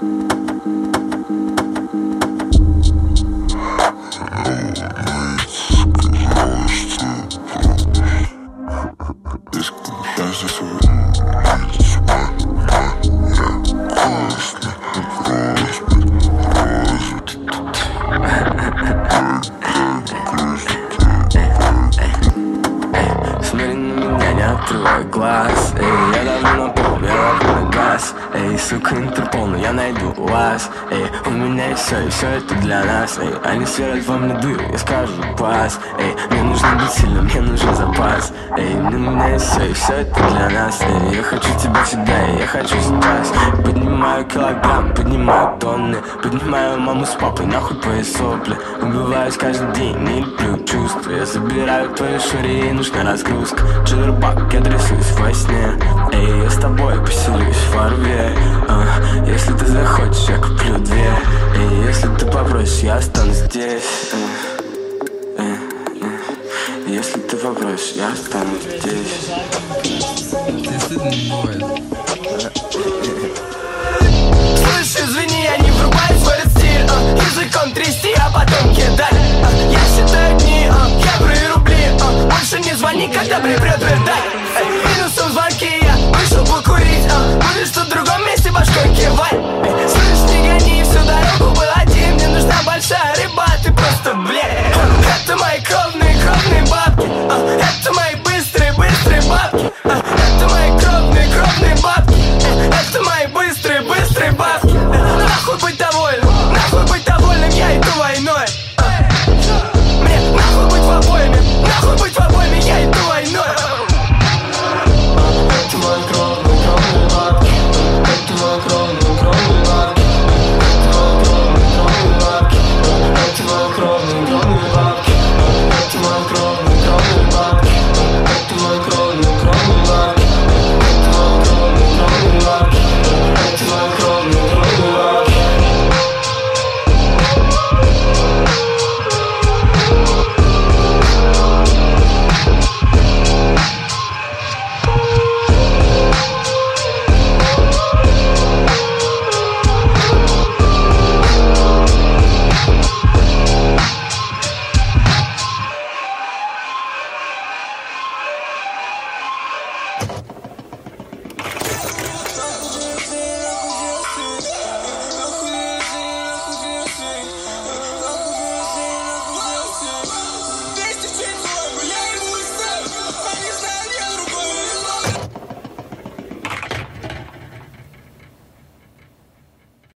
Открывай глаз, эй, я давно на пол, я давно на газ. Эй, сука, Интерпол, но я найду вас. Эй, у меня есть все, и все это для нас. Эй, они сверят во мне дыры, я скажу пас. Эй, мне нужно быть сильным, мне нужен запас. Эй, у меня есть все, и все это для нас. Эй, я хочу тебя всегда, и я хочу сейчас. Поднимаю килограмм, поднимаю тонны. Поднимаю маму с папой, нахуй твои сопли. Убиваюсь каждый день, не люблю чувства. Я забираю твои шури, ей нужна разгрузка. Джиллербак, я трясусь во сне. Эй, я с тобой поселюсь в ворве. Если ты захочешь, я куплю две. Эй, если ты попросишь, я останусь здесь. Если ты попросишь, я останусь здесь.